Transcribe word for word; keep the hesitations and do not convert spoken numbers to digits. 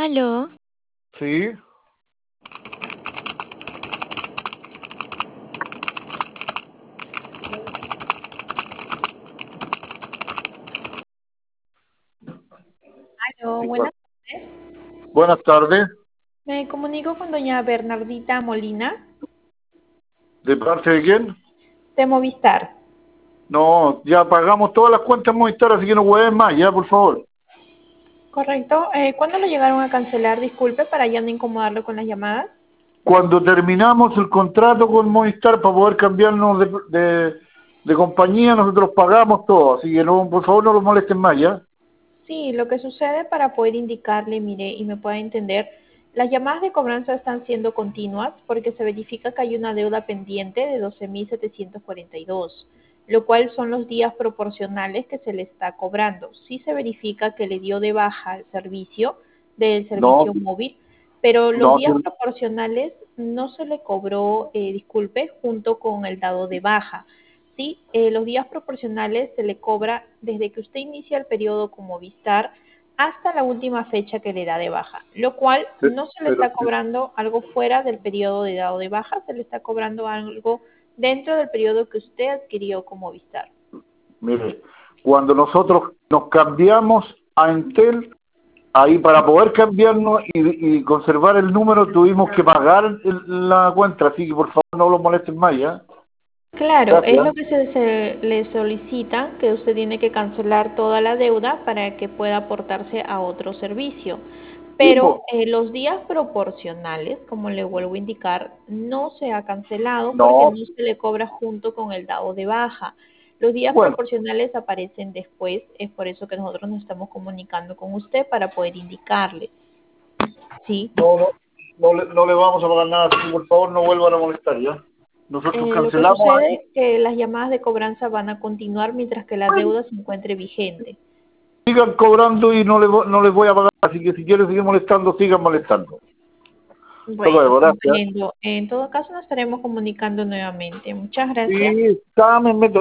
¿Aló? Sí, Aló, sí, buenas claro. tardes. Buenas tardes. Me comunico con doña Bernardita Molina ¿De parte de quién? de Movistar. No, ya pagamos todas las cuentas Movistar, así que no pueden más, ya, por favor. ¿Correcto? Eh, ¿cuándo lo llegaron a cancelar? Disculpe para ya no incomodarlo con las llamadas. Cuando terminamos el contrato con Movistar para poder cambiarnos de, de, de compañía, nosotros pagamos todo, así que no, por favor no lo molesten más, ¿ya? Sí, lo que sucede para poder indicarle, mire, y me pueda entender, las llamadas de cobranza están siendo continuas porque se verifica que hay una deuda pendiente de doce mil setecientos cuarenta y dos, lo cual son los días proporcionales que se le está cobrando. Sí se verifica que le dio de baja el servicio del No, servicio móvil, pero los no, días proporcionales no se le cobró, eh, disculpe, junto con el dado de baja. Sí, eh, los días proporcionales se le cobra desde que usted inicia el periodo con Movistar hasta la última fecha que le da de baja, lo cual no se le pero, está cobrando algo fuera del periodo de dado de baja, se le está cobrando algo dentro del periodo que usted adquirió con Movistar. mire, cuando nosotros nos cambiamos a Entel, ahí para poder cambiarnos y, y conservar el número tuvimos que pagar el- la cuenta, así que por favor no lo molesten más, ¿ya? Claro, es Gracias. lo que se, se le solicita, que usted tiene que cancelar toda la deuda para que pueda aportarse a otro servicio. Sí, pues, Pero eh, los días proporcionales, como le vuelvo a indicar, no se ha cancelado porque no, no se le cobra junto con el dado de baja. Los días bueno, proporcionales aparecen después, es por eso que nosotros nos estamos comunicando con usted para poder indicarle. ¿Sí? no, no, no le, no le vamos a pagar nada, así que por favor no vuelvan a molestar, ¿ya? Nosotros Eh, lo que cancelamos sucede ahí. es que las llamadas de cobranza van a continuar mientras que la deuda se encuentre vigente. Sigan cobrando y no, le, vo- no les voy a pagar, así que si quieren seguir molestando, sigan molestando. Hasta Bueno, luego, gracias. comprendo. En todo caso, nos estaremos comunicando nuevamente. Muchas gracias. Sí, dame,